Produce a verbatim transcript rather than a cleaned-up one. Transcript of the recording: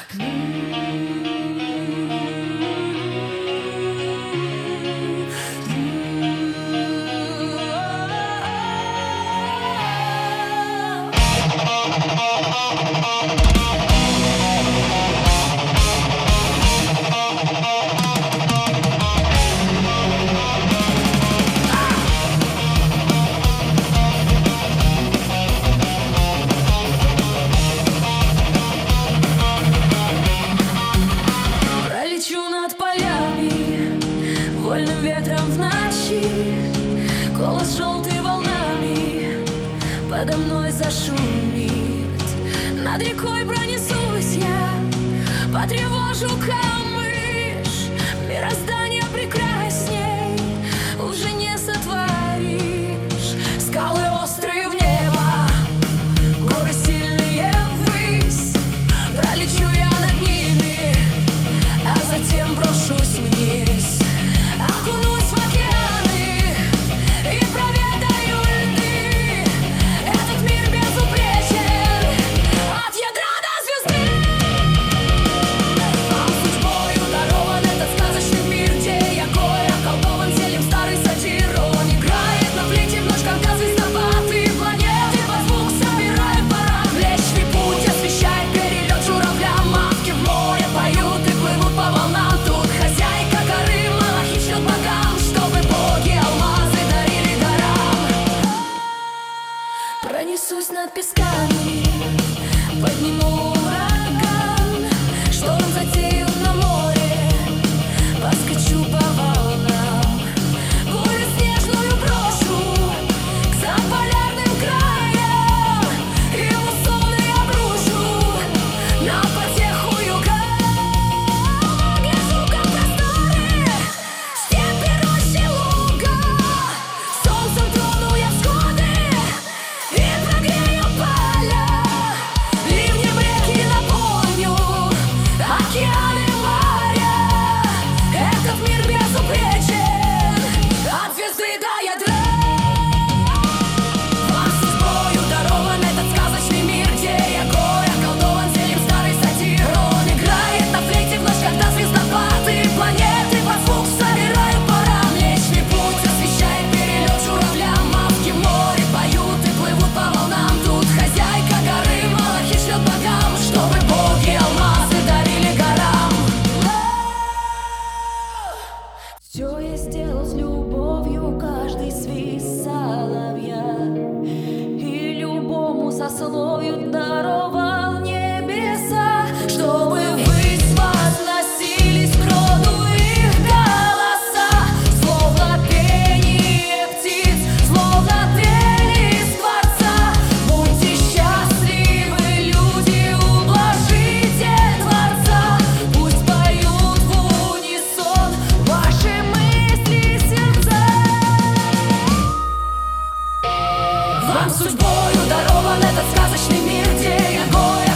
Вольным ветром в ночи, голос желтой волнами подо мной зашумит. Над рекой пронесусь я, потревожу камыш. Мироздание прекрасней уже не сотворишь. Скалы острые в небо, горы сильные ввысь. Пролечу я над ними, а затем брошусь вниз. Окунусь в океаны и проведаю льды. Этот мир безупречен от ядра до звезды. Вам судьбою дарован этот сказочный мир, где я гой, околдован зельем старый сатир. Он играет на флейте в ночь, когда звездопады планеты под звук собирают пора. Млечный путь освещает перелет журавлям. Мавки в море поют и плывут по волнам. Тут хозяйка горы малахи шлет богам, чтобы боги алмазы дарили горам. Пронесусь над песками, подниму ураган. Шторм затеял на море, поскочу по волнам. Бурю снежную брошу к заполярным краям, и муссоны обрушу на потеху юга. Гляжу, как просторы, степи, рощи, луга. Солнцем трону я всходы и прогрею поля. Ливнем реки наполню, океаны, моря. Этот мир безупречен от звезды до ядра. Вам судьбою дарован этот сказочный мир, где я гой, околдован зельем старый сатир. Он играет на флейте в ночь, когда звездопады планеты под звук собирают пора. Млечный путь освещает перелет журавлям. Мавки в море поют и плывут по волнам. Тут хозяйка горы малахи шлет богам, чтобы боги алмазы дарили горам. Все я сделал с любовью, каждый свист соловья, и любому сословию даровал небеса, чтобы ввысь возносились к роду их голоса. Словно пение птиц, словно трели скворца. Будьте счастливы, люди, ублажите Творца. Пусть поют в унисон ваши мысли и сердца. Вам судьбою дарован этот сказочный мир, где я гой,